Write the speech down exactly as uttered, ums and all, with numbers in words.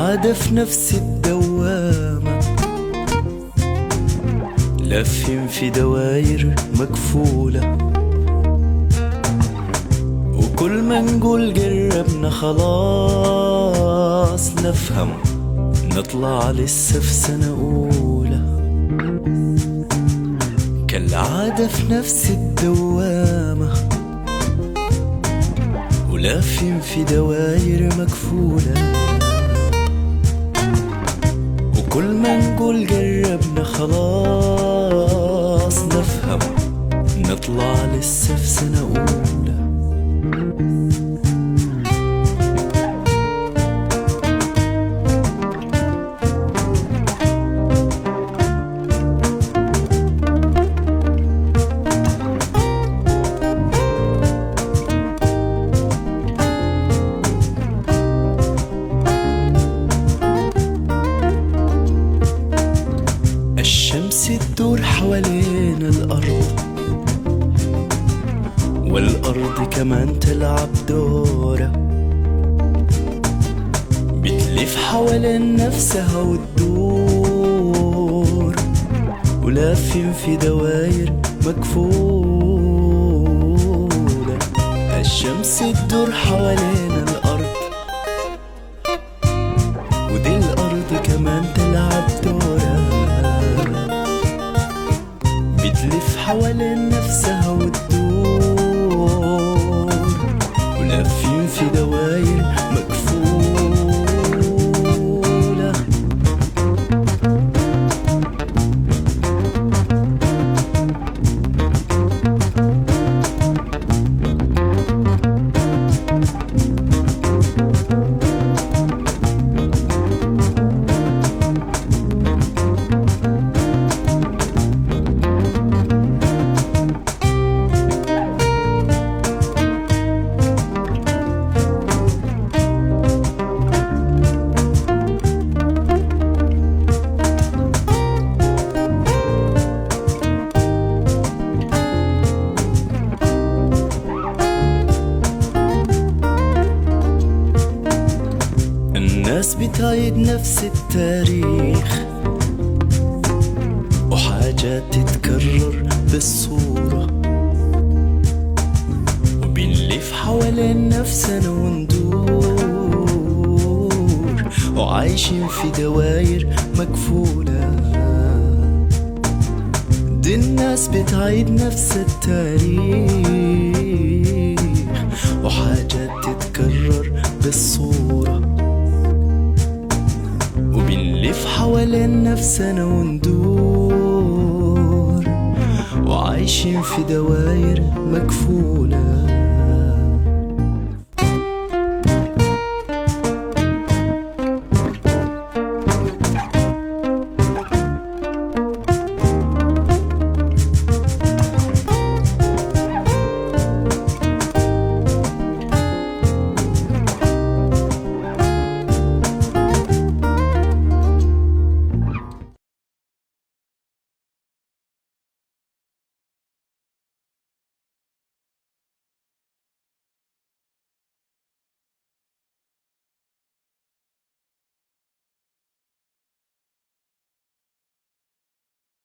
كالعادة في نفس الدوامة، لافين في دواير مكفولة، وكل ما نقول قربنا خلاص نفهم نطلع لسه في سنة أولى. كالعادة في نفس الدوامة، ولافين في دواير مكفولة، وكل ما نقول قربنا خلاص نفهم نطلع لسه في سنة أولى. الشمس تدور حوالين الأرض، والأرض كمان تلعب دورة، بتلف حوالين نفسها وتدور، ولافين في دواير مكفولة. الشمس تدور حوالين الأرض، ودي الأرض كمان تلعب دورة، بتلف حوالين نفسها وتدور، ولافين في دواير مكفولة. الناس بتعيد نفس التاريخ، وحاجات تتكرر بالصورة، وبنلف حوالين نفسنا وندور، وعايشين في دواير مكفولة. دي الناس بتعيد نفس التاريخ، وحاجات تتكرر بالصورة، وبنلف حوالين نفسنا وندور، وعايشين في دواير مكفولة.